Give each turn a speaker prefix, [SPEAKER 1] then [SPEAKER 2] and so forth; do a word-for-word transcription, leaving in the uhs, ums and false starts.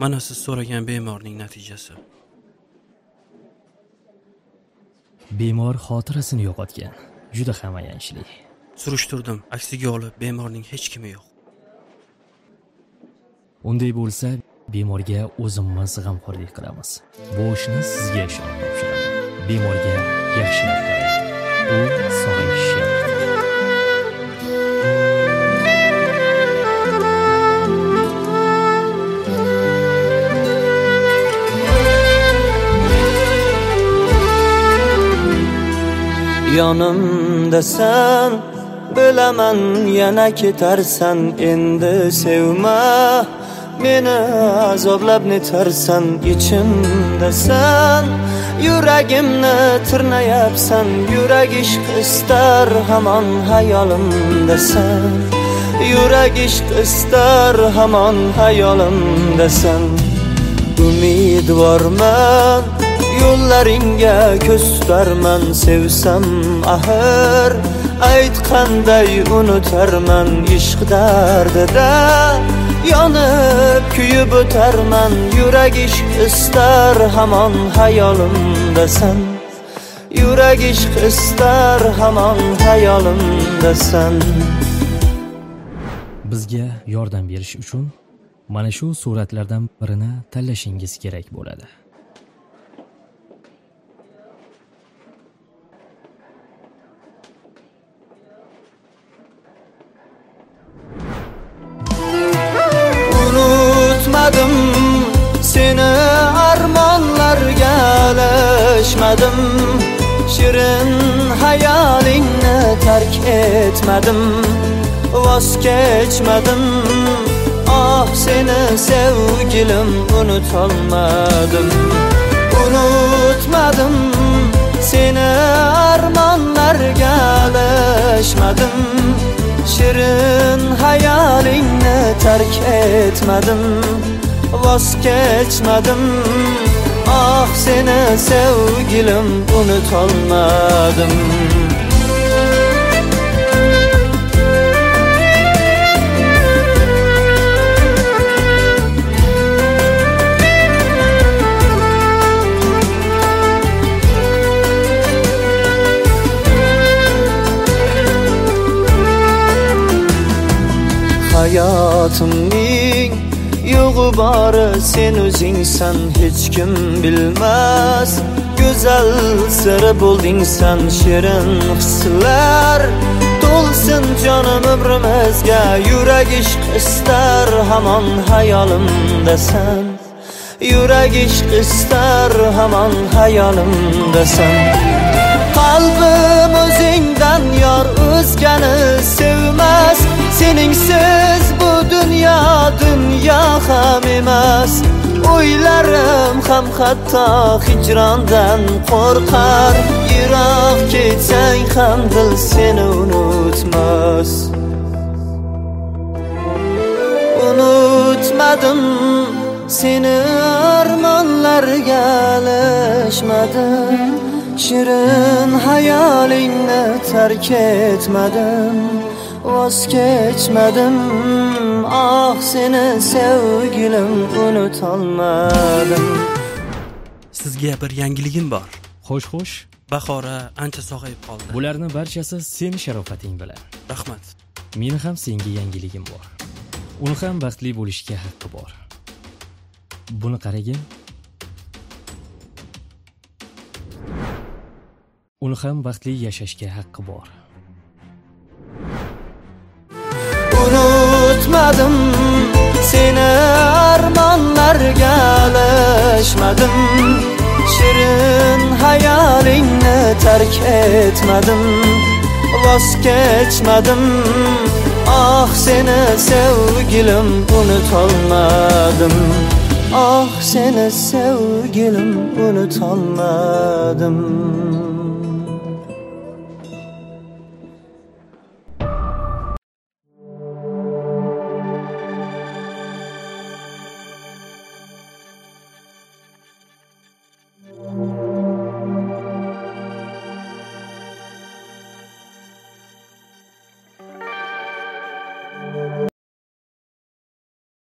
[SPEAKER 1] Mana siz so'ragan bemorning natijasi.
[SPEAKER 2] Bemor xotirasini yo'qotgan. Juda ham ayanchli.
[SPEAKER 1] Surishtirdim, aksiga olib bemorning hech kimi yo'q.
[SPEAKER 2] Unday bo'lsa, bemorga o'zimiz g'amxo'rlik qilamiz. Bu ishni sizga ishonib topshiraman. Bemorga yaxshilab qarang. U sog'ayishi shart.
[SPEAKER 3] Yonimdasan, bilaman yana ketarsan, endi sevma. Meni azoblab netarsan, ichimdasan. Yuragimni tirnayapsan, yurag ishq istar, hamon hayolimdasan. Yurag ishq istar, hamon hayolimdasan. Umidvorman, yo'llaringga ko'z tutarman, sevsam axir ayt qanday unutarman, ishq dardida yonib kuyib o'tarman. Yurag ishq istar, hamon hayolimdasan. Yurag ishq istar, hamon hayolimdasan.
[SPEAKER 2] Bizga yordam berish uchun mana shu suratlardan birini tanlashingiz kerak bo'ladi.
[SPEAKER 3] Unutmadim seni, armonlarga alishmadim. Shirin hayolingni tark etmadim, voz kechmadim. Ah seni sevgilim, unutolmadim. Unutmadim seni, armonlarga alishmadim. Shirin hayolingni tark etmadim, voz kechmadim. Ah seni sevgilim, unutolmadim. Hayotimning yo'g'i bori sen o'zingsan, hech kim bilmas. Go'zal siri bo'ldingsan, shirin hislar to'lsin jonim umrimizga. Yurag ishq istar, hamon hayolimdasan. Yurag ishq istar, hamon hayolimdasan. Qalbim o'zingdan yor, o'zgani sevmas. Seningsiz bu dunyo dunyo ham emas. O'ylarim ham hatto hijrondan qo'rqar. Yiroq ketsang ham dil seni unutmas. Unutmadim seni, armonlarga alishmadim. Shirin hayolingni tark etmadim, voz kechmadim. Ah seni sevgilim, unutolmadim.
[SPEAKER 1] Sizga bir yangiligim bor.
[SPEAKER 2] Xo'sh, xo'sh.
[SPEAKER 1] Bahora ancha sog'ayib qoldi.
[SPEAKER 2] Bularni barchasi seni sharofating bilan.
[SPEAKER 1] Rahmat.
[SPEAKER 2] Meni ham senga yangiligim bor. Uni ham baxtli bo'lishga haqqi bor. Buni qaragin. Uni ham baxtli yashashga haqqi bor.
[SPEAKER 3] Unutmadim seni, armonlarga alishmadim. Shirin hayolingni tark etmadim, voz kechmadim. Ah seni sevgilim, unutolmadim. Ah seni sevgilim, unutolmadim.